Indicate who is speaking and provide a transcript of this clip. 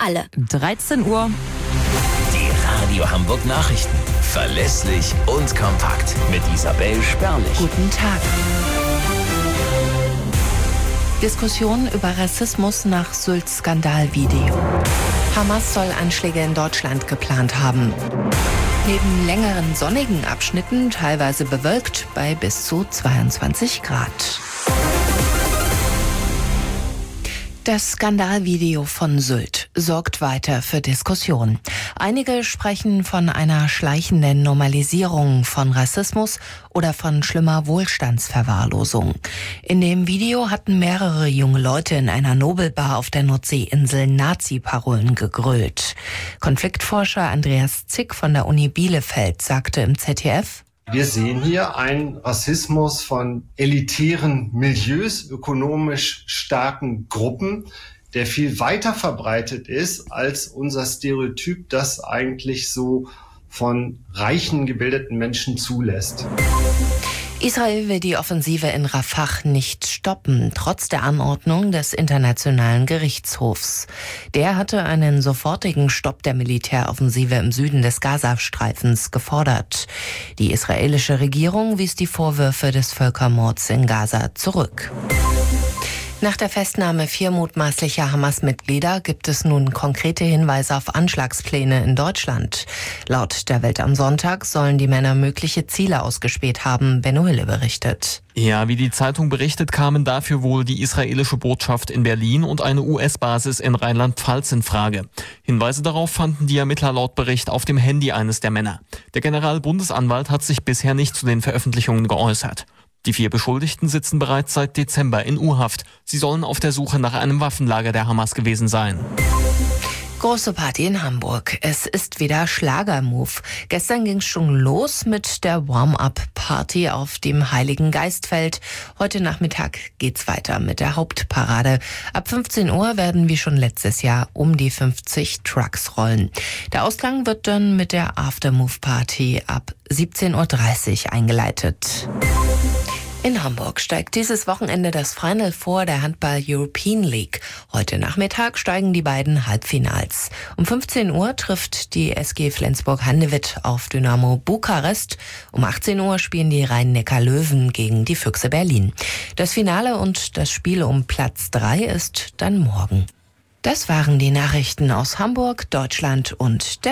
Speaker 1: alle.
Speaker 2: 13 Uhr.
Speaker 3: Die Radio Hamburg Nachrichten. Verlässlich und kompakt. Mit Isabel Spärlich.
Speaker 4: Guten Tag. Diskussion über Rassismus nach Sylt-Skandalvideo. Hamas soll Anschläge in Deutschland geplant haben. Neben längeren sonnigen Abschnitten teilweise bewölkt bei bis zu 22 Grad. Das Skandalvideo von Sylt sorgt weiter für Diskussionen. Einige sprechen von einer schleichenden Normalisierung von Rassismus oder von schlimmer Wohlstandsverwahrlosung. In dem Video hatten mehrere junge Leute in einer Nobelbar auf der Nordseeinsel Nazi-Parolen gegrölt. Konfliktforscher Andreas Zick von der Uni Bielefeld sagte im ZDF:
Speaker 5: Wir sehen hier einen Rassismus von elitären Milieus, ökonomisch starken Gruppen, der viel weiter verbreitet ist als unser Stereotyp, das eigentlich so von reichen, gebildeten Menschen zulässt.
Speaker 4: Israel will die Offensive in Rafah nicht stoppen, trotz der Anordnung des Internationalen Gerichtshofs. Der hatte einen sofortigen Stopp der Militäroffensive im Süden des Gazastreifens gefordert. Die israelische Regierung wies die Vorwürfe des Völkermords in Gaza zurück. Nach der Festnahme 4 mutmaßlicher Hamas-Mitglieder gibt es nun konkrete Hinweise auf Anschlagspläne in Deutschland. Laut der Welt am Sonntag sollen die Männer mögliche Ziele ausgespäht haben, Benno Hille berichtet.
Speaker 6: Ja, wie die Zeitung berichtet, kamen dafür wohl die israelische Botschaft in Berlin und eine US-Basis in Rheinland-Pfalz in Frage. Hinweise darauf fanden die Ermittler laut Bericht auf dem Handy eines der Männer. Der Generalbundesanwalt hat sich bisher nicht zu den Veröffentlichungen geäußert. Die 4 Beschuldigten sitzen bereits seit Dezember in U-Haft. Sie sollen auf der Suche nach einem Waffenlager der Hamas gewesen sein.
Speaker 4: Große Party in Hamburg. Es ist wieder Schlagermove. Gestern ging es schon los mit der Warm-up-Party auf dem Heiligen Geistfeld. Heute Nachmittag geht's weiter mit der Hauptparade. Ab 15 Uhr werden wie schon letztes Jahr um die 50 Trucks rollen. Der Ausklang wird dann mit der Aftermove-Party ab 17.30 Uhr eingeleitet. In Hamburg steigt dieses Wochenende das Final Four der Handball-European League. Heute Nachmittag steigen die beiden Halbfinals. Um 15 Uhr trifft die SG Flensburg-Handewitt auf Dynamo Bukarest. Um 18 Uhr spielen die Rhein-Neckar-Löwen gegen die Füchse Berlin. Das Finale und das Spiel um Platz 3 ist dann morgen. Das waren die Nachrichten aus Hamburg, Deutschland und der